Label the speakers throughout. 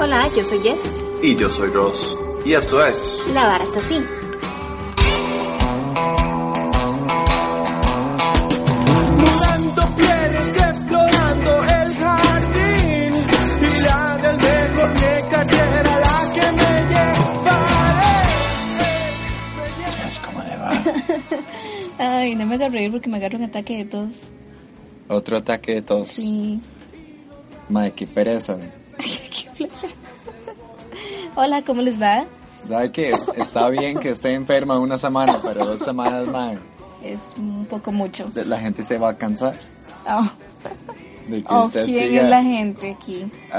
Speaker 1: Hola, yo soy Jess.
Speaker 2: Y yo soy Ross. Y esto es...
Speaker 1: La vara está así.
Speaker 3: Mudando pieles, explorando el jardín. Y la del mejor nécar será la que me llevaré.
Speaker 2: Jess, ¿cómo le va?
Speaker 1: Ay, no me hagas reír porque me agarro un ataque de tos.
Speaker 2: Otro ataque de tos.
Speaker 1: Sí.
Speaker 2: Mae, qué pereza.
Speaker 1: Qué flojera. Hola, ¿cómo les va?
Speaker 2: ¿Sabe qué? Está bien que esté enferma una semana, pero 2 semanas, mae,
Speaker 1: Es un poco mucho.
Speaker 2: la gente se va a cansar
Speaker 1: Oh,
Speaker 2: de que usted
Speaker 1: ¿quién
Speaker 2: siga...
Speaker 1: es la gente aquí?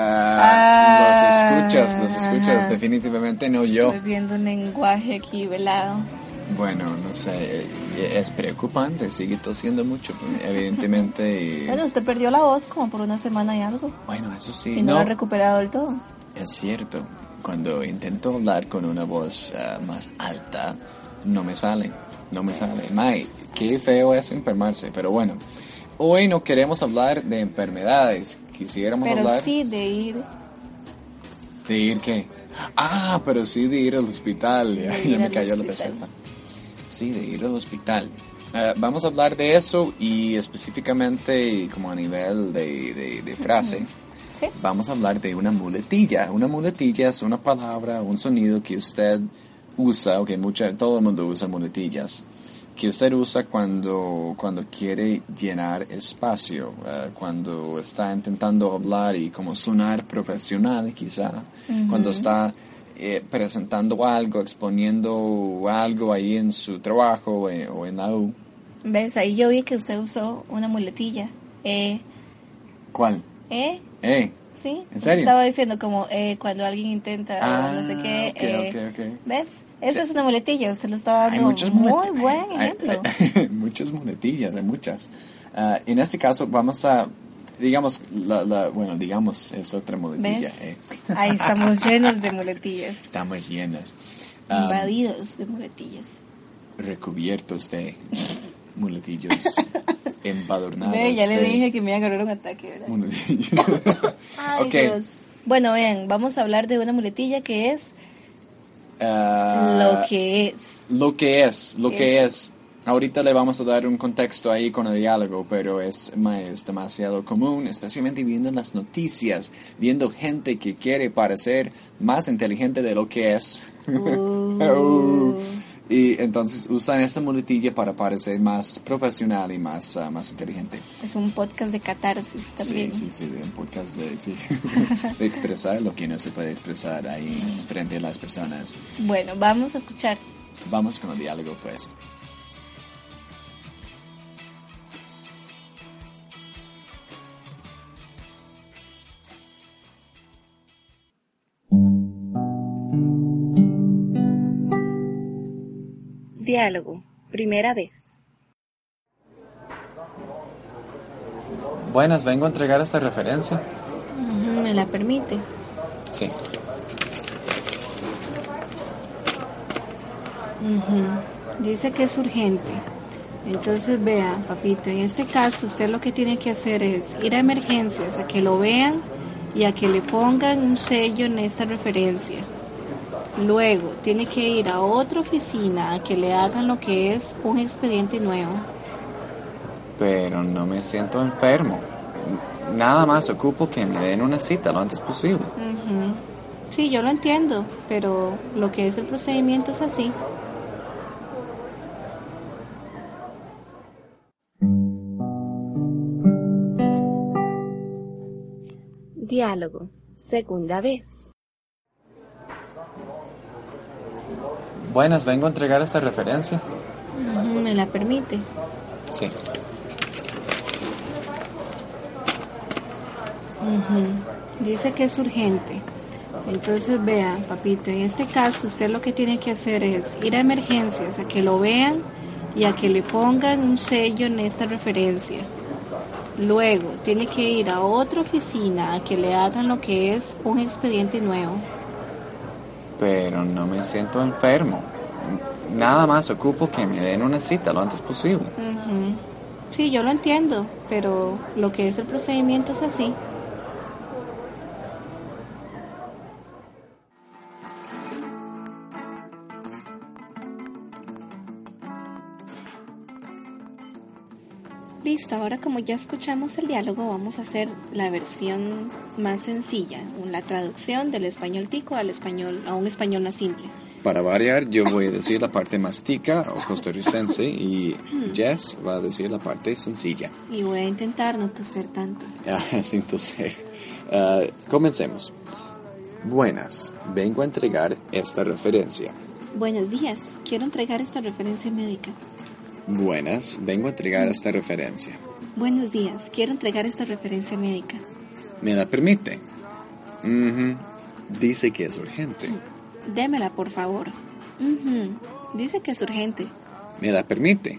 Speaker 2: Los escuchas, definitivamente no yo.
Speaker 1: Estoy viendo un lenguaje aquí velado.
Speaker 2: Bueno, no sé, es preocupante, sigue tosiendo mucho, evidentemente. Y...
Speaker 1: Bueno, usted perdió la voz como por una semana y algo.
Speaker 2: Bueno, eso sí,
Speaker 1: Y no la ha recuperado del todo.
Speaker 2: es cierto. Cuando intento hablar con una voz más alta, no me sale. Mae, qué feo es enfermarse, pero bueno. Hoy no queremos hablar de enfermedades, quisiéramos
Speaker 1: Pero
Speaker 2: hablar...
Speaker 1: sí de ir.
Speaker 2: ¿De ir qué? Ah, pero sí de ir al hospital, ya
Speaker 1: ir
Speaker 2: me
Speaker 1: al
Speaker 2: cayó la
Speaker 1: hospital.
Speaker 2: tercera. Sí, de ir al hospital. Vamos a hablar de eso y específicamente como a nivel de frase.
Speaker 1: Sí.
Speaker 2: Vamos a hablar de una muletilla. Una muletilla es una palabra, un sonido que usted usa, todo el mundo usa muletillas, que usted usa cuando quiere llenar espacio, cuando está intentando hablar y como sonar profesional quizá, cuando está presentando algo, exponiendo algo ahí en su trabajo o en la U.
Speaker 1: ¿Ves? Ahí yo vi que usted usó una muletilla.
Speaker 2: ¿Cuál?
Speaker 1: ¿Sí?
Speaker 2: ¿En serio?
Speaker 1: Estaba diciendo como cuando alguien intenta no sé qué.
Speaker 2: Ok.
Speaker 1: ¿Ves? Eso es una muletilla, usted lo estaba
Speaker 2: Hay
Speaker 1: dando.
Speaker 2: muchas
Speaker 1: Muy
Speaker 2: muletillas.
Speaker 1: buen ejemplo.
Speaker 2: Muchas muletillas, hay muchas. En este caso vamos a, digamos, digamos, es otra muletilla.
Speaker 1: ¿Ves? Ahí estamos llenos de muletillas.
Speaker 2: Estamos llenos.
Speaker 1: Invadidos de muletillas.
Speaker 2: Recubiertos de muletillos. Embadurnados.
Speaker 1: Ve, ya le
Speaker 2: de
Speaker 1: dije que me iba a agarrar un ataque, ¿verdad?
Speaker 2: muletillos.
Speaker 1: Ay,
Speaker 2: Ok.
Speaker 1: Dios. Bueno, vean, vamos a hablar de una muletilla que es
Speaker 2: Ah,
Speaker 1: lo que es.
Speaker 2: Lo que es. Ahorita le vamos a dar un contexto ahí con el diálogo, pero es demasiado común, especialmente viendo las noticias, viendo gente que quiere parecer más inteligente de lo que es. Y entonces usan esta muletilla para parecer más profesional y más inteligente.
Speaker 1: Es un podcast de catarsis también.
Speaker 2: Sí, un podcast de expresar lo que no se puede expresar ahí frente a las personas.
Speaker 1: Bueno, vamos a escuchar.
Speaker 2: Vamos con el diálogo, pues.
Speaker 1: Diálogo, primera vez.
Speaker 2: Buenas, vengo a entregar esta referencia.
Speaker 1: ¿Me la permite?
Speaker 2: Sí.
Speaker 1: Dice que es urgente. Entonces vea, papito, en este caso usted lo que tiene que hacer es ir a emergencias, a que lo vean y a que le pongan un sello en esta referencia. Luego tiene que ir a otra oficina a que le hagan lo que es un expediente nuevo.
Speaker 2: Pero no me siento enfermo. Nada más ocupo que me den una cita lo antes posible.
Speaker 1: Sí, yo lo entiendo, pero lo que es el procedimiento es así. Diálogo, segunda vez.
Speaker 2: Buenas, vengo a entregar esta referencia.
Speaker 1: ¿Me la permite?
Speaker 2: Sí.
Speaker 1: Dice que es urgente. Entonces vea, papito, en este caso usted lo que tiene que hacer es ir a emergencias, a que lo vean y a que le pongan un sello en esta referencia. Luego tiene que ir a otra oficina a que le hagan lo que es un expediente nuevo.
Speaker 2: Pero no me siento enfermo. Nada más ocupo que me den una cita lo antes posible.
Speaker 1: Sí, yo lo entiendo, pero lo que es el procedimiento es así. Listo, ahora como ya escuchamos el diálogo, vamos a hacer la versión más sencilla, la traducción del español tico al español, a un español más simple.
Speaker 2: Para variar, yo voy a decir la parte más tica o costarricense y Jess va a decir la parte sencilla.
Speaker 1: Y voy a intentar no toser tanto.
Speaker 2: Sin toser. Comencemos. Buenas, vengo a entregar esta referencia.
Speaker 1: Buenos días, quiero entregar esta referencia médica.
Speaker 2: Buenas, vengo a entregar esta referencia.
Speaker 1: Buenos días, quiero entregar esta referencia médica.
Speaker 2: ¿Me la permite? Dice que es urgente.
Speaker 1: Démela, por favor. Dice que es urgente.
Speaker 2: ¿Me la permite?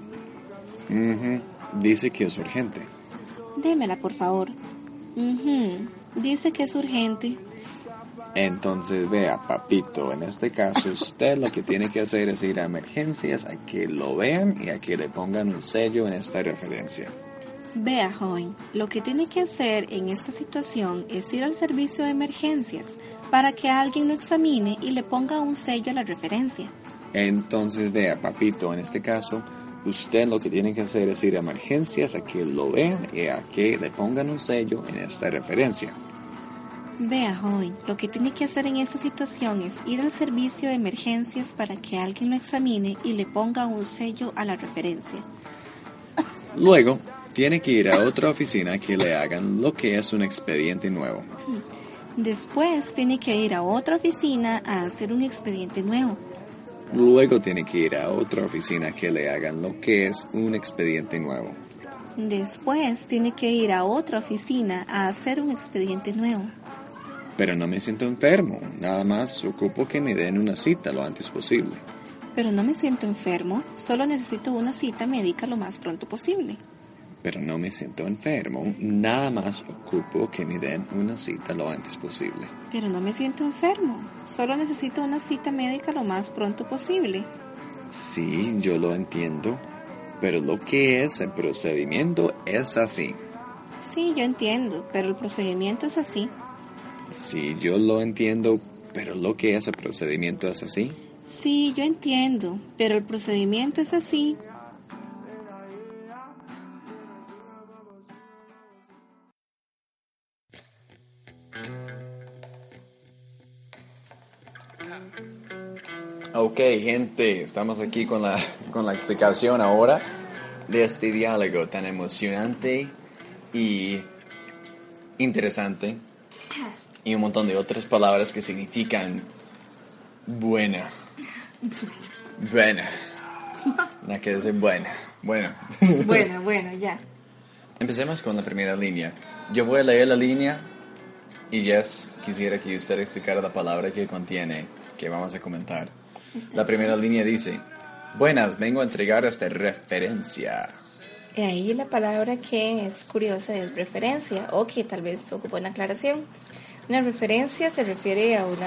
Speaker 2: Dice que es urgente.
Speaker 1: Démela, por favor. Dice que es urgente.
Speaker 2: Entonces, vea, papito, en este caso usted lo que tiene que hacer es ir a emergencias a que lo vean y a que le pongan un sello en esta referencia.
Speaker 1: Vea, joven, lo que tiene que hacer en esta situación es ir al servicio de emergencias para que alguien lo examine y le ponga un sello a la referencia.
Speaker 2: Entonces, vea, papito, en este caso usted lo que tiene que hacer es ir a emergencias a que lo vean y a que le pongan un sello en esta referencia.
Speaker 1: Vea, joven, lo que tiene que hacer en esta situación es ir al servicio de emergencias para que alguien lo examine y le ponga un sello a la referencia.
Speaker 2: Luego, tiene que ir a otra oficina que le hagan lo que es un expediente nuevo.
Speaker 1: Después, tiene que ir a otra oficina a hacer un expediente nuevo.
Speaker 2: Luego, tiene que ir a otra oficina que le hagan lo que es un expediente nuevo.
Speaker 1: Después, tiene que ir a otra oficina a hacer un expediente nuevo.
Speaker 2: Pero no me siento enfermo, nada más ocupo que me den una cita lo antes posible.
Speaker 1: Pero no me siento enfermo, solo necesito una cita médica lo más pronto posible.
Speaker 2: Pero no me siento enfermo, nada más ocupo que me den una cita lo antes posible.
Speaker 1: Pero no me siento enfermo, solo necesito una cita médica lo más pronto posible.
Speaker 2: Sí, yo lo entiendo, pero lo que es el procedimiento es así.
Speaker 1: Sí, yo entiendo, pero el procedimiento es así.
Speaker 2: Sí, yo lo entiendo, pero lo que es el procedimiento es así.
Speaker 1: Sí, yo entiendo, pero el procedimiento es así.
Speaker 2: Ok, gente, estamos aquí con la explicación ahora de este diálogo tan emocionante y interesante. Y un montón de otras palabras que significan buena. Buena. Nada que decir buena. Bueno.
Speaker 1: Bueno, ya.
Speaker 2: Empecemos con la primera línea. Yo voy a leer la línea y Jess quisiera que usted explicara la palabra que contiene, que vamos a comentar. La primera línea dice: buenas, vengo a entregar esta referencia.
Speaker 4: Y ahí la palabra que es curiosa es referencia, o que tal vez ocupa una aclaración. Una referencia se refiere a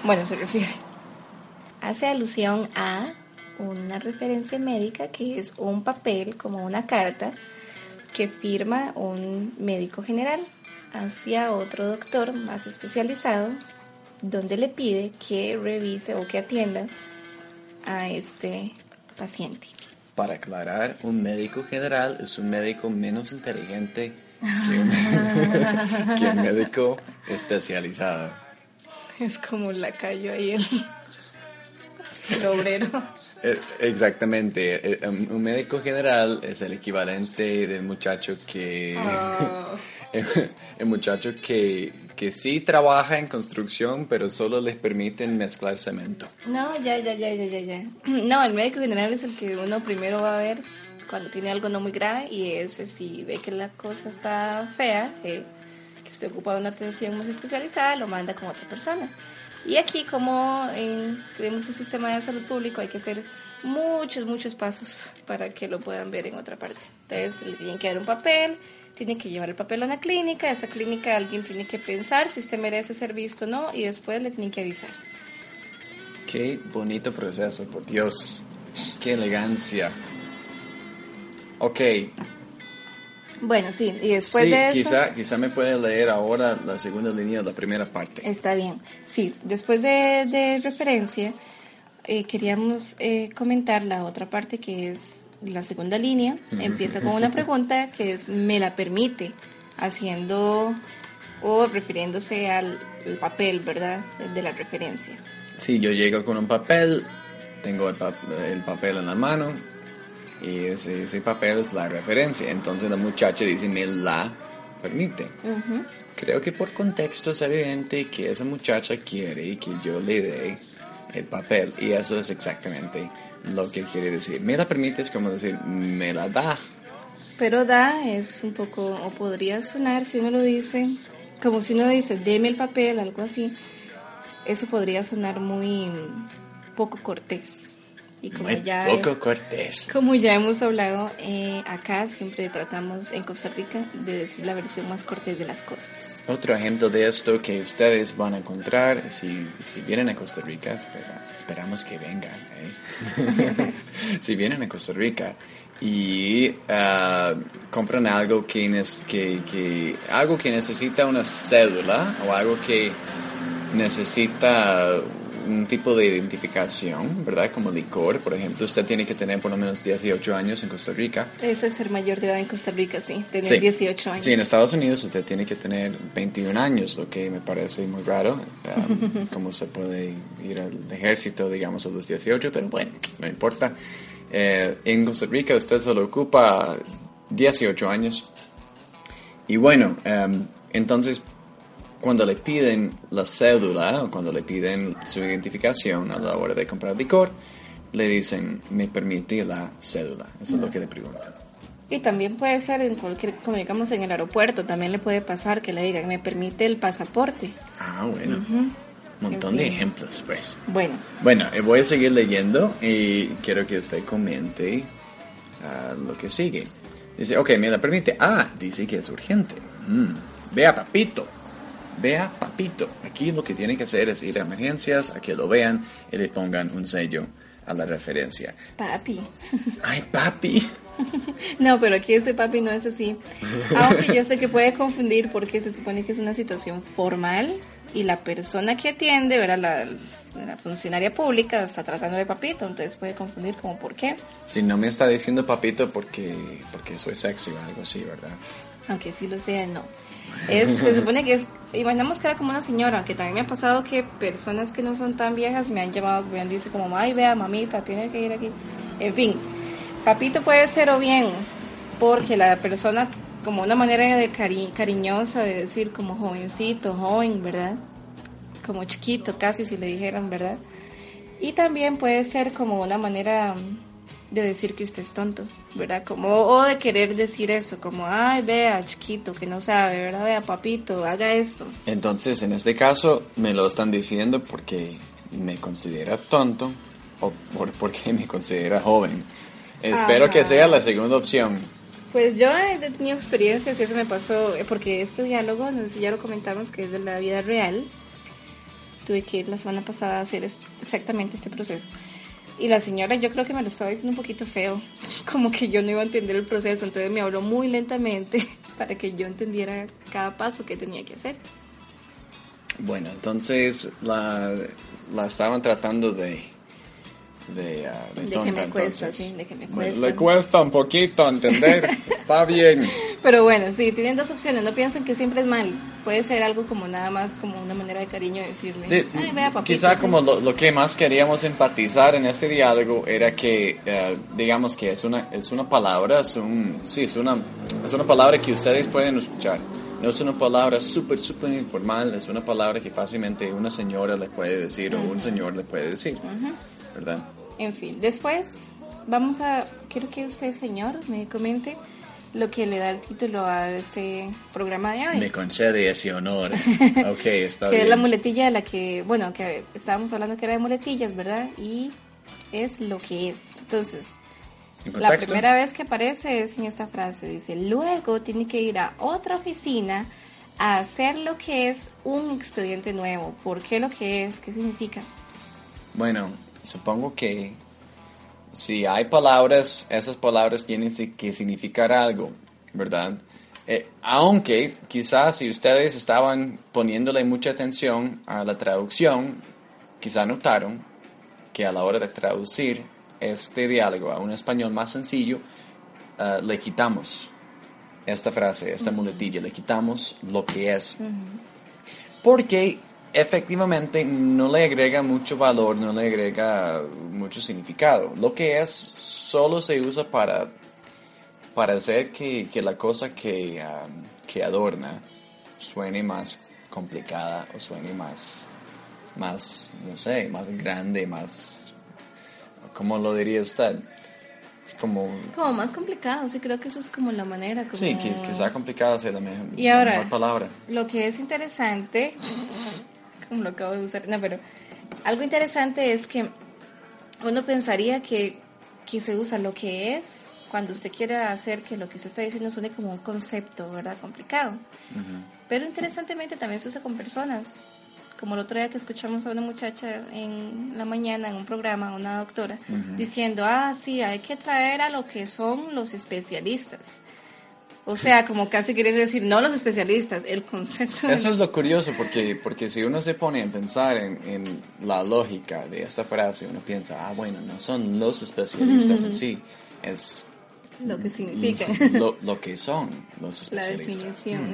Speaker 4: hace alusión a una referencia médica, que es un papel, como una carta, que firma un médico general hacia otro doctor más especializado, donde le pide que revise o que atienda a este paciente.
Speaker 2: Para aclarar, un médico general es un médico menos inteligente que un médico especializado.
Speaker 4: Es como un lacayo ahí, el obrero.
Speaker 2: Exactamente. Un médico general es el equivalente del muchacho que... el muchacho que sí trabaja en construcción, pero solo les permiten mezclar cemento.
Speaker 4: No, ya. No, el médico general es el que uno primero va a ver cuando tiene algo no muy grave, y ese, si ve que la cosa está fea, que usted ocupa una atención más especializada, lo manda con otra persona. Y aquí, como tenemos un sistema de salud público, hay que hacer muchos pasos para que lo puedan ver en otra parte. Entonces, le tienen que dar un papel, tiene que llevar el papel a una clínica, esa clínica alguien tiene que pensar si usted merece ser visto o no, y después le tienen que avisar.
Speaker 2: Qué bonito proceso, por Dios. Qué elegancia. Ok.
Speaker 4: Bueno, sí, y después de eso...
Speaker 2: Quizá me puede leer ahora la segunda línea de la primera parte.
Speaker 4: Está bien. Sí, después de referencia, queríamos comentar la otra parte, que es la segunda línea empieza con una pregunta que es ¿me la permite? Haciendo o refiriéndose al papel, ¿verdad? De la referencia.
Speaker 2: Sí, yo llego con un papel, tengo el papel en la mano y ese papel es la referencia. Entonces la muchacha dice, me la permite.
Speaker 4: Ujú.
Speaker 2: Creo que por contexto es evidente que esa muchacha quiere que yo le dé el papel. Y eso es exactamente lo que quiere decir. Me la permite es como decir, me la da.
Speaker 4: Pero da es un poco, o podría sonar si uno lo dice, como si uno dice, deme el papel, algo así. Eso podría sonar muy poco cortés. Y como
Speaker 2: Muy
Speaker 4: ya,
Speaker 2: poco cortés.
Speaker 4: como ya hemos hablado, acá siempre tratamos en Costa Rica de decir la versión más cortés de las cosas.
Speaker 2: Otro ejemplo de esto que ustedes van a encontrar si vienen a Costa Rica, esperamos que vengan, ¿eh? Si vienen a Costa Rica y compran algo algo que necesita una cédula o algo que necesita un tipo de identificación, ¿verdad? Como licor, por ejemplo, usted tiene que tener por lo menos 18 años en Costa Rica.
Speaker 4: Eso es ser mayor de edad en Costa Rica, sí, tener
Speaker 2: Sí.
Speaker 4: 18 años.
Speaker 2: Sí, en Estados Unidos usted tiene que tener 21 años, lo que me parece muy raro. Cómo se puede ir al ejército, digamos, a los 18, pero bueno, no importa. En Costa Rica usted solo ocupa 18 años. Y bueno, entonces, cuando le piden la cédula o cuando le piden su identificación a la hora de comprar licor, le dicen, ¿me permite la cédula? Eso es lo que le preguntan.
Speaker 4: Y también puede ser en cualquier, como digamos en el aeropuerto, también le puede pasar que le digan, ¿me permite el pasaporte?
Speaker 2: Ah, bueno.
Speaker 4: Ujú.
Speaker 2: Un montón de
Speaker 4: En fin.
Speaker 2: ejemplos, pues.
Speaker 4: Bueno,
Speaker 2: Bueno, voy a seguir leyendo y quiero que usted comente lo que sigue. Dice, ok, me la permite. Ah, dice que es urgente. Vea, papito. Vea, papito. Aquí lo que tiene que hacer es ir a emergencias, a que lo vean y le pongan un sello a la referencia.
Speaker 4: papi.
Speaker 2: Ay, papi.
Speaker 4: No, pero aquí ese papi no es así. Aunque yo sé que puede confundir porque se supone que es una situación formal y la persona que atiende, ¿verdad? La funcionaria pública está tratando de papito, entonces puede confundir como por qué.
Speaker 2: Si no me está diciendo papito porque soy sexy o algo así, ¿verdad?
Speaker 4: Aunque sí lo sea, no. Se supone que imaginamos que era como una señora, aunque también me ha pasado que personas que no son tan viejas me han llamado, me han dicho como, ay, vea, mamita, tiene que ir aquí. En fin, papito puede ser o bien porque la persona, como una manera de cariñosa de decir como jovencito, joven, ¿verdad? Como chiquito casi si le dijeran, ¿verdad? Y también puede ser como una manera de decir que usted es tonto, ¿verdad? Como, o de querer decir eso, como, ay, vea, chiquito, que no sabe, ¿verdad? Vea, papito, haga esto.
Speaker 2: Entonces, en este caso, me lo están diciendo porque me considera tonto o porque me considera joven. Espero que sea la segunda opción.
Speaker 4: Pues yo he tenido experiencias y eso me pasó, porque este diálogo, no sé si ya lo comentamos, que es de la vida real. Tuve que ir la semana pasada a hacer exactamente este proceso. Y la señora yo creo que me lo estaba diciendo un poquito feo, como que yo no iba a entender el proceso, entonces me habló muy lentamente para que yo entendiera cada paso que tenía que hacer.
Speaker 2: Bueno, entonces la estaban tratando de tonta,
Speaker 4: que me cuesta,
Speaker 2: entonces.
Speaker 4: sí, de que me cuesta.
Speaker 2: Le cuesta un poquito entender, está bien.
Speaker 4: Pero bueno, sí, tienen dos opciones, no piensen que siempre es mal, puede ser algo como nada más como una manera de cariño de decirle, ay, vea, papito.
Speaker 2: Quizá
Speaker 4: sí.
Speaker 2: como lo que más queríamos enfatizar en este diálogo era que, digamos que es una palabra, es una palabra que ustedes pueden escuchar. No es una palabra súper informal, es una palabra que fácilmente una señora le puede decir o un señor le puede decir, ¿verdad?
Speaker 4: En fin, después quiero que usted, señor, me comente lo que le da el título a este programa de hoy.
Speaker 2: Me concede ese honor. Ok, está
Speaker 4: que
Speaker 2: bien.
Speaker 4: es la muletilla de la que, bueno, que estábamos hablando que era de muletillas, ¿verdad? Y es lo que es. Entonces,
Speaker 2: ¿En
Speaker 4: la
Speaker 2: contexto?
Speaker 4: primera vez que aparece es en esta frase, dice, luego tiene que ir a otra oficina a hacer lo que es un expediente nuevo. ¿Por qué lo que es? ¿Qué significa?
Speaker 2: Bueno, supongo que si hay palabras, esas palabras tienen que significar algo, ¿verdad? Aunque quizás si ustedes estaban poniéndole mucha atención a la traducción, quizás notaron que a la hora de traducir este diálogo a un español más sencillo, le quitamos esta frase, esta muletilla, le quitamos lo que es. Porque efectivamente no le agrega mucho valor, no le agrega mucho significado. Lo que es solo se usa para hacer que la cosa que adorna suene más complicada o suene más, no sé, más grande, más, ¿cómo lo diría usted? Es como
Speaker 4: más complicado, sí, creo que eso es como la manera. Como...
Speaker 2: Sí, que sea complicado sea la mejor,
Speaker 4: y ahora,
Speaker 2: la mejor palabra.
Speaker 4: Lo que es interesante, como lo acabo de usar, no, pero algo interesante es que uno pensaría que se usa lo que es cuando usted quiere hacer que lo que usted está diciendo suene como un concepto, ¿verdad? Complicado. Pero interesantemente también se usa con personas. Como el otro día que escuchamos a una muchacha en la mañana en un programa, una doctora, diciendo, sí, hay que traer a lo que son los especialistas. O sea, como casi queriendo decir, no los especialistas, el concepto.
Speaker 2: Eso es lo curioso, porque si uno se pone a pensar en la lógica de esta frase, uno piensa, bueno, no son los especialistas en sí, es
Speaker 4: lo que significa.
Speaker 2: Lo que son los especialistas.
Speaker 4: La definición.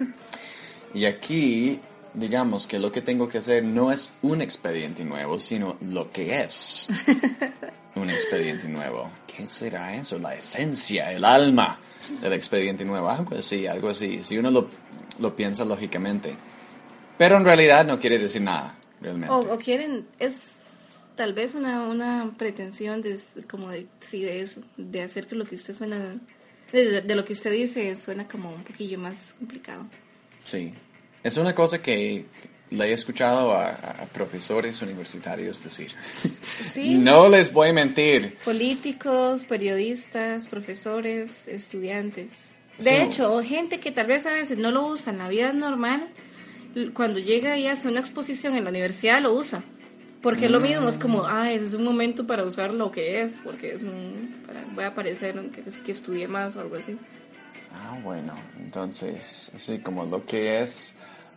Speaker 2: Y aquí, digamos que lo que tengo que hacer no es un expediente nuevo, sino lo que es un expediente nuevo. ¿Qué será eso? La esencia, el alma del expediente nuevo. Algo así. Si uno lo piensa lógicamente. Pero en realidad no quiere decir nada, realmente.
Speaker 4: O quieren... es tal vez una pretensión de eso, de hacer que lo que usted suena, de lo que usted dice suena como un poquillo más complicado.
Speaker 2: Sí, es una cosa que le he escuchado a profesores universitarios decir.
Speaker 4: Sí.
Speaker 2: No les voy a mentir.
Speaker 4: Políticos, periodistas, profesores, estudiantes. De hecho, gente que tal vez a veces no lo usa en la vida normal, cuando llega y hace una exposición en la universidad lo usa. Porque es lo mismo, es como, ese es un momento para usar lo que es, porque voy a parecer que estudié más o algo así.
Speaker 2: Bueno, entonces, así como lo que es,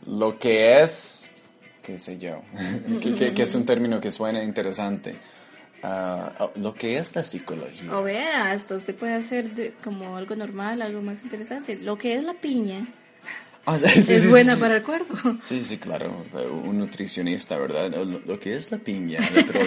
Speaker 2: qué sé yo, que es un término que suena interesante. Lo que es la psicología.
Speaker 4: O vea, hasta usted puede hacer como algo normal, algo más interesante. Lo que es la piña. Es buena para el cuerpo.
Speaker 2: Sí, claro. Un nutricionista, ¿verdad? Lo que es la piña,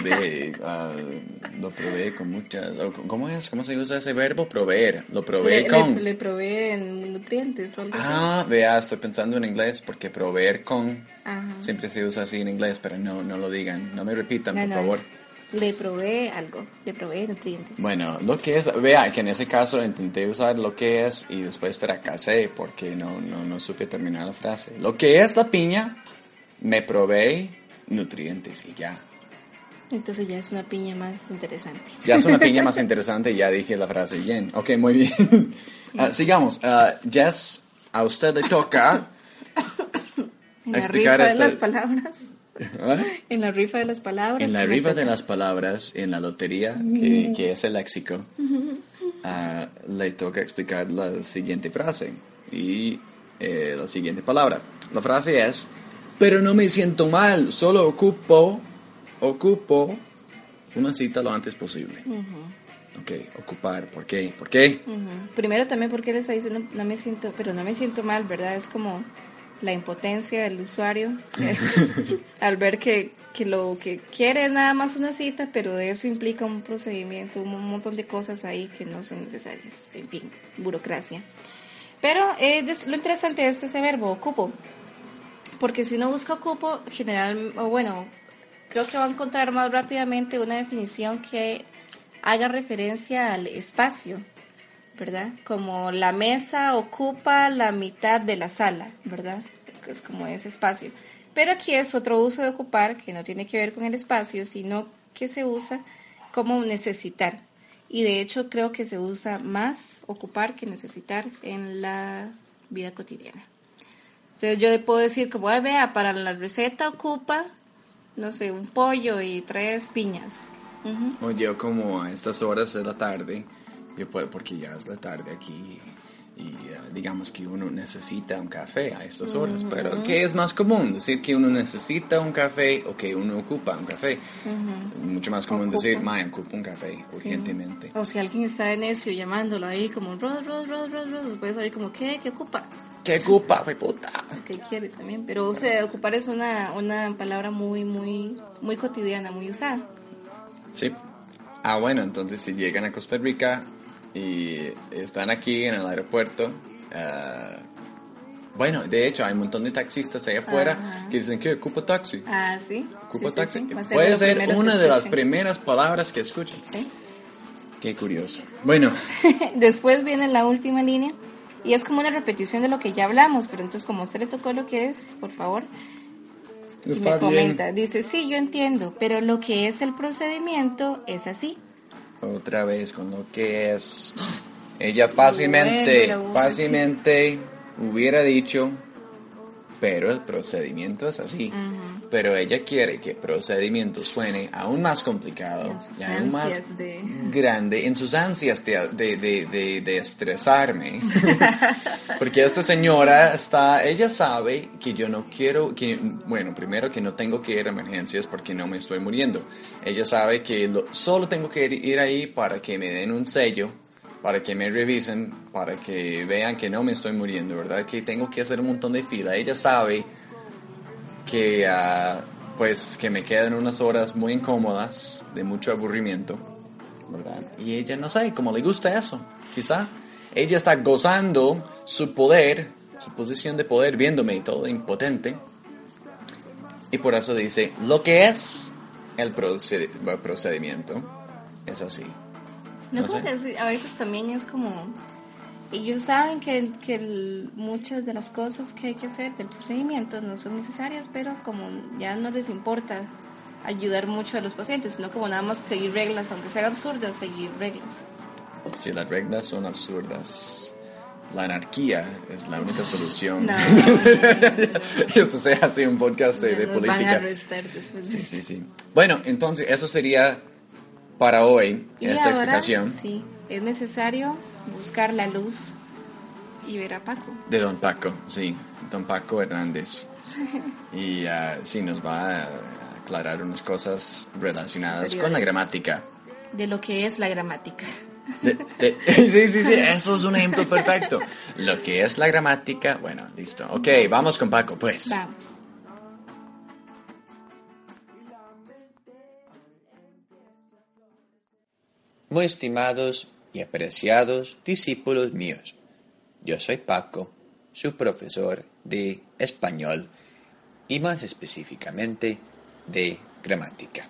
Speaker 2: lo probé con muchas... ¿Cómo se usa ese verbo? Proveer. Lo probé con...
Speaker 4: Le proveen nutrientes o algo así.
Speaker 2: Vea, estoy pensando en inglés porque proveer con...
Speaker 4: Ajá.
Speaker 2: Siempre se usa así en inglés, pero no lo digan. No me repitan, por favor.
Speaker 4: Le provee algo, le provee nutrientes.
Speaker 2: Bueno, lo que es, vea que en ese caso intenté usar lo que es y después fracasé porque no supe terminar la frase. Lo que es la piña me provee nutrientes y ya.
Speaker 4: Entonces ya es una piña más interesante.
Speaker 2: Ya es una piña más interesante y ya dije la frase bien. Ok, muy bien. Sigamos. Jess, a usted le toca explicar
Speaker 4: de las palabras. En la rifa de las palabras.
Speaker 2: En la rifa de las palabras, en la lotería, que es el léxico, le toca explicar la siguiente frase y la siguiente palabra. La frase es, pero no me siento mal, solo ocupo una cita lo antes posible. Ok, ocupar, ¿por qué?
Speaker 4: Primero también porque él está diciendo, no me siento mal, ¿verdad? Es como... la impotencia del usuario al ver que lo que quiere es nada más una cita, pero eso implica un procedimiento, un montón de cosas ahí que no son necesarias, en fin, burocracia. Pero lo interesante es ese verbo, ocupo, porque si uno busca ocupo, creo que va a encontrar más rápidamente una definición que haga referencia al espacio, ¿verdad? Como la mesa ocupa la mitad de la sala, ¿verdad? Es como ese espacio. Pero aquí es otro uso de ocupar que no tiene que ver con el espacio, sino que se usa como necesitar. Y de hecho creo que se usa más ocupar que necesitar en la vida cotidiana. Entonces yo le puedo decir como, vea, para la receta ocupa, no sé, un pollo y 3 piñas. O
Speaker 2: yo como a estas horas de la tarde, yo puedo, porque ya es la tarde aquí, digamos que uno necesita un café a estas horas, pero ¿qué es más común? ¿Decir que uno necesita un café o que uno ocupa un café? Mucho más común decir, ocupo un café urgentemente.
Speaker 4: O si alguien está de necio llamándolo ahí como Ros, puede salir como ¿qué ocupa?
Speaker 2: ¿Qué ocupa, fue puta?
Speaker 4: ¿Qué quiere también? Pero o sea, ocupar es una palabra muy cotidiana, muy usada.
Speaker 2: Sí. Bueno, entonces si llegan a Costa Rica y están aquí en el aeropuerto, bueno, de hecho hay un montón de taxistas allá afuera que dicen que ocupo taxi.
Speaker 4: Sí.
Speaker 2: Ocupo taxi.
Speaker 4: Sí.
Speaker 2: Puede ser una de las primeras palabras que escuchen.
Speaker 4: Sí.
Speaker 2: Qué curioso. Bueno.
Speaker 4: Después viene la última línea y es como una repetición de lo que ya hablamos, pero entonces como a usted le tocó lo que es, por favor, si me comenta. Dice, sí, yo entiendo, pero lo que es el procedimiento es así. Otra
Speaker 2: vez con lo que es. Ella fácilmente hubiera dicho, pero el procedimiento es así. Pero ella quiere que el procedimiento suene aún más complicado y aún más grande en sus ansias de estresarme. Porque esta señora ella sabe que yo no quiero, primero que no tengo que ir a emergencias porque no me estoy muriendo. Ella sabe que solo tengo que ir ahí para que me den un sello, para que me revisen, para que vean que no me estoy muriendo, ¿verdad? Que tengo que hacer un montón de fila. Ella sabe que que me quedan unas horas muy incómodas, de mucho aburrimiento, ¿verdad? Y ella no sé, cómo le gusta eso, quizá. Ella está gozando su poder, su posición de poder, viéndome todo impotente. Y por eso dice, lo que es el procedimiento es así.
Speaker 4: No creo que a veces también es como, ellos saben que muchas de las cosas que hay que hacer del procedimiento no son necesarias, pero como ya no les importa ayudar mucho a los pacientes, sino como nada más seguir reglas, aunque sean absurdas, seguir reglas.
Speaker 2: Si las reglas son absurdas, la anarquía es la única solución.
Speaker 4: No.
Speaker 2: Esto se hace un podcast de política.
Speaker 4: Van a arrestar después de eso.
Speaker 2: Sí. Bueno, entonces eso sería para hoy, esta
Speaker 4: ahora,
Speaker 2: explicación.
Speaker 4: Sí, es necesario buscar la luz y ver a Paco.
Speaker 2: De Don Paco, sí, Don Paco Hernández. Y sí, nos va a aclarar unas cosas relacionadas con la gramática.
Speaker 4: De lo que es la gramática.
Speaker 2: Sí, eso es un ejemplo perfecto. Lo que es la gramática, bueno, listo. Ok, vamos con Paco, pues.
Speaker 4: Vamos.
Speaker 5: Muy estimados y apreciados discípulos míos, yo soy Paco, su profesor de español y más específicamente de gramática.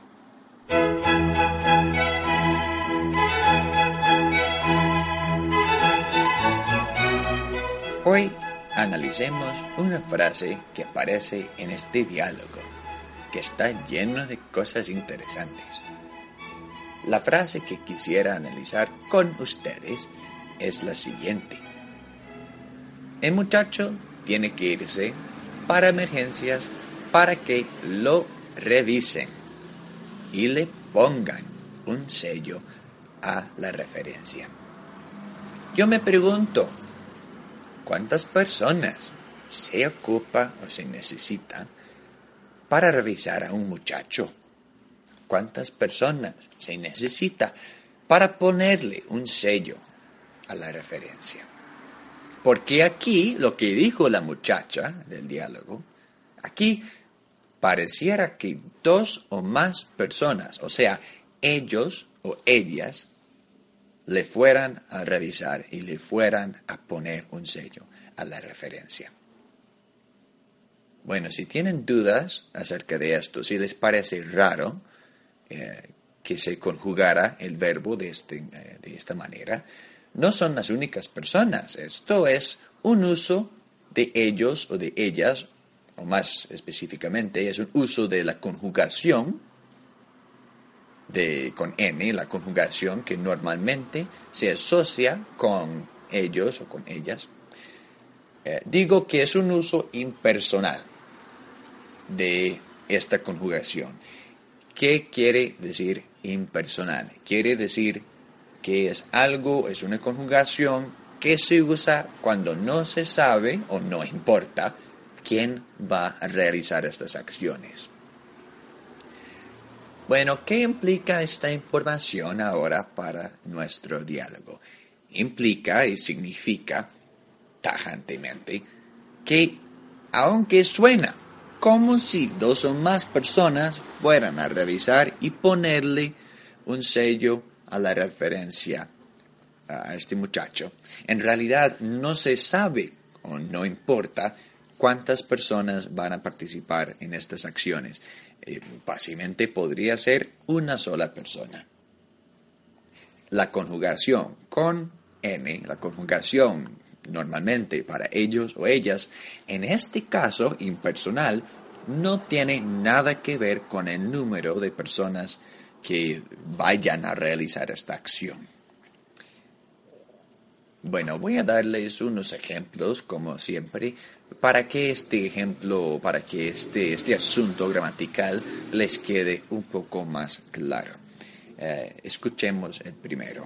Speaker 5: Hoy analicemos una frase que aparece en este diálogo, que está lleno de cosas interesantes. La frase que quisiera analizar con ustedes es la siguiente. El muchacho tiene que irse para emergencias para que lo revisen y le pongan un sello a la referencia. Yo me pregunto, ¿cuántas personas se ocupa o se necesita para revisar a un muchacho? ¿Cuántas personas se necesita para ponerle un sello a la referencia? Porque aquí, lo que dijo la muchacha del diálogo, aquí pareciera que dos o más personas, o sea, ellos o ellas, le fueran a revisar y le fueran a poner un sello a la referencia. Bueno, si tienen dudas acerca de esto, si les parece raro que se conjugara el verbo de esta manera, no son las únicas personas. Esto es un uso de ellos o de ellas, o más específicamente, es un uso de la conjugación con N, la conjugación que normalmente se asocia con ellos o con ellas. Digo que es un uso impersonal de esta conjugación. ¿Qué quiere decir impersonal? Quiere decir que es algo, es una conjugación que se usa cuando no se sabe o no importa quién va a realizar estas acciones. Bueno, ¿qué implica esta información ahora para nuestro diálogo? Implica y significa tajantemente que, aunque suena como si dos o más personas fueran a revisar y ponerle un sello a la referencia a este muchacho, en realidad no se sabe o no importa cuántas personas van a participar en estas acciones. Fácilmente podría ser una sola persona. La conjugación con N, la conjugación normalmente para ellos o ellas, en este caso impersonal, no tiene nada que ver con el número de personas que vayan a realizar esta acción. Bueno, voy a darles unos ejemplos, como siempre, para que este asunto gramatical les quede un poco más claro. Escuchemos el primero.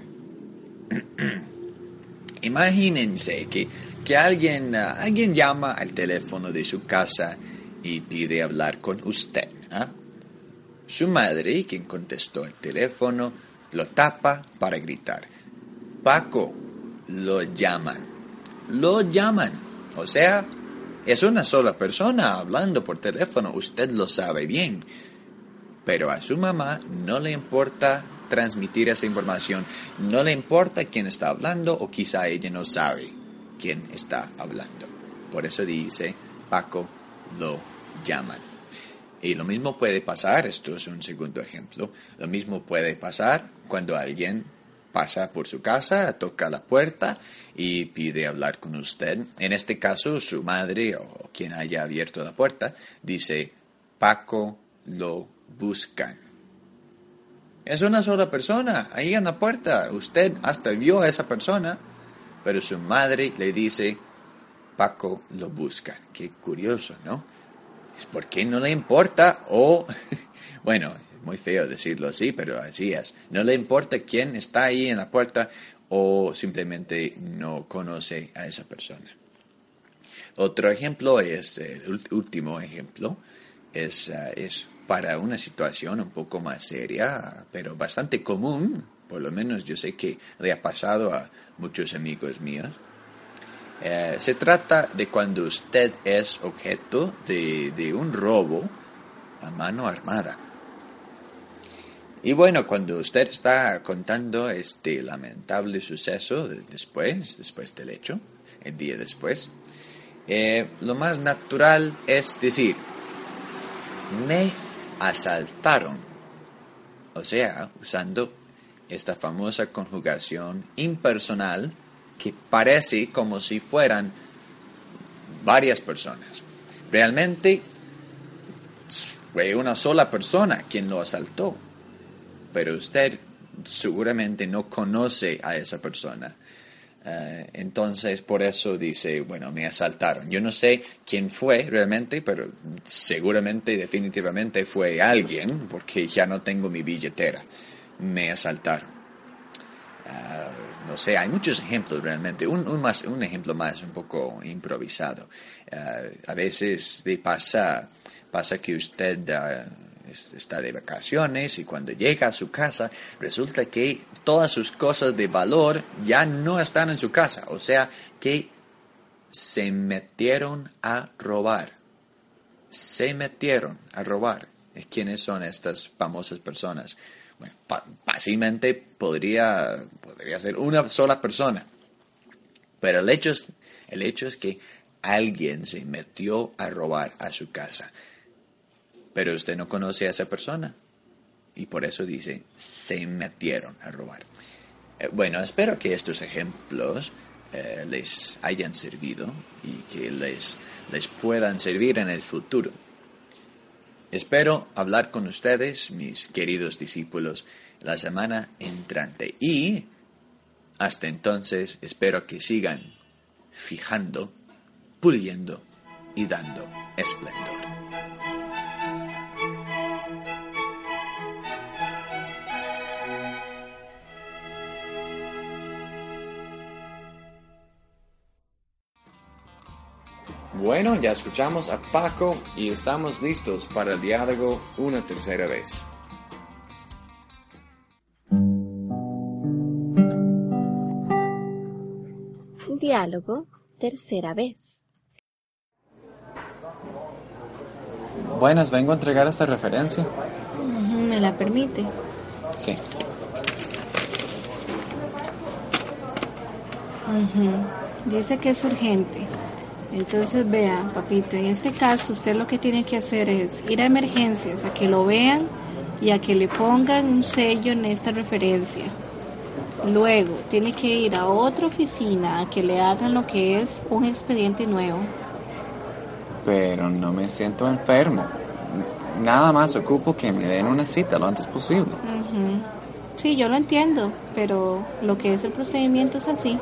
Speaker 5: Imagínense que alguien llama al teléfono de su casa y pide hablar con usted. Su madre, quien contestó el teléfono, lo tapa para gritar: Paco, lo llaman. Lo llaman. O sea, es una sola persona hablando por teléfono, usted lo sabe bien. Pero a su mamá no le importa transmitir esa información, no le importa quién está hablando o quizá ella no sabe quién está hablando. Por eso dice, Paco, lo llaman. Y lo mismo puede pasar, esto es un segundo ejemplo, lo mismo puede pasar cuando alguien pasa por su casa, toca la puerta y pide hablar con usted. En este caso, su madre o quien haya abierto la puerta dice, Paco, lo buscan. Es una sola persona ahí en la puerta. Usted hasta vio a esa persona, pero su madre le dice, Paco, lo buscan. Qué curioso, ¿no? Es porque no le importa o, bueno, muy feo decirlo así, pero así es. No le importa quién está ahí en la puerta o simplemente no conoce a esa persona. Otro ejemplo es, el último ejemplo, es para una situación un poco más seria, pero bastante común, por lo menos yo sé que le ha pasado a muchos amigos míos. Se trata de cuando usted es objeto de un robo a mano armada. Y bueno, cuando usted está contando este lamentable suceso después del hecho, el día después, lo más natural es decir, me asaltaron. O sea, usando esta famosa conjugación impersonal que parece como si fueran varias personas. Realmente fue una sola persona quien lo asaltó, pero usted seguramente no conoce a esa persona. Entonces, por eso dice, bueno, me asaltaron. Yo no sé quién fue realmente, pero seguramente, definitivamente fue alguien, porque ya no tengo mi billetera. Me asaltaron. No sé, hay muchos ejemplos realmente. Un ejemplo más, un poco improvisado. A veces pasa que usted está de vacaciones y cuando llega a su casa resulta que todas sus cosas de valor ya no están en su casa. O sea, que se metieron a robar. Se metieron a robar. ¿Quiénes son estas famosas personas? Bueno, fácilmente podría ser una sola persona. Pero el hecho es que alguien se metió a robar a su casa. Pero usted no conoce a esa persona. Y por eso dice, se metieron a robar. Bueno, espero que estos ejemplos les hayan servido y que les puedan servir en el futuro. Espero hablar con ustedes, mis queridos discípulos, la semana entrante. Y hasta entonces espero que sigan fijando, puliendo y dando esplendor.
Speaker 2: Bueno, ya escuchamos a Paco y estamos listos para el diálogo una tercera vez.
Speaker 6: Diálogo, tercera vez.
Speaker 2: Buenas, vengo a entregar esta referencia.
Speaker 1: ¿Me la permite?
Speaker 2: Sí.
Speaker 1: Dice que es urgente. Entonces, vea, papito, en este caso usted lo que tiene que hacer es ir a emergencias, a que lo vean y a que le pongan un sello en esta referencia. Luego, tiene que ir a otra oficina a que le hagan lo que es un expediente nuevo.
Speaker 2: Pero no me siento enfermo. Nada más ocupo que me den una cita lo antes posible.
Speaker 1: Sí, yo lo entiendo, pero lo que es el procedimiento es así.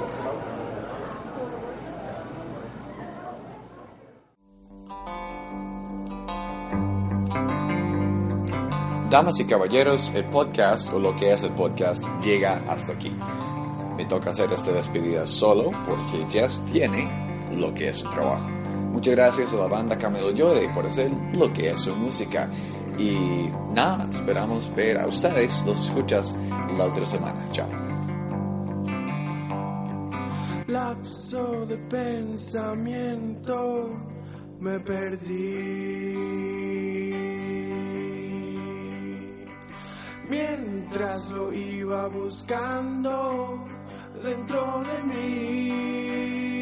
Speaker 2: Damas y caballeros, el podcast, o lo que es el podcast, llega hasta aquí. Me toca hacer esta despedida solo porque Jess tiene lo que es su trabajo. Muchas gracias a la banda Camelo Llore por hacer lo que es su música. Y nada, esperamos ver a ustedes, los escuchas, la otra semana. Chao.
Speaker 3: Lapso de pensamiento, me perdí. Mientras lo iba buscando dentro de mí.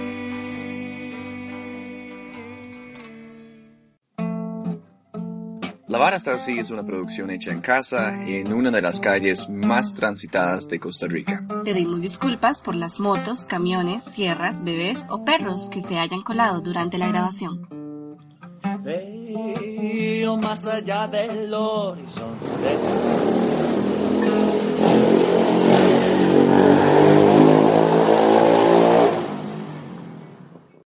Speaker 2: La Vara está así es una producción hecha en casa en una de las calles más transitadas de Costa Rica.
Speaker 6: Pedimos disculpas por las motos, camiones, sierras, bebés o perros que se hayan colado durante la grabación.
Speaker 3: Veo más allá del horizonte.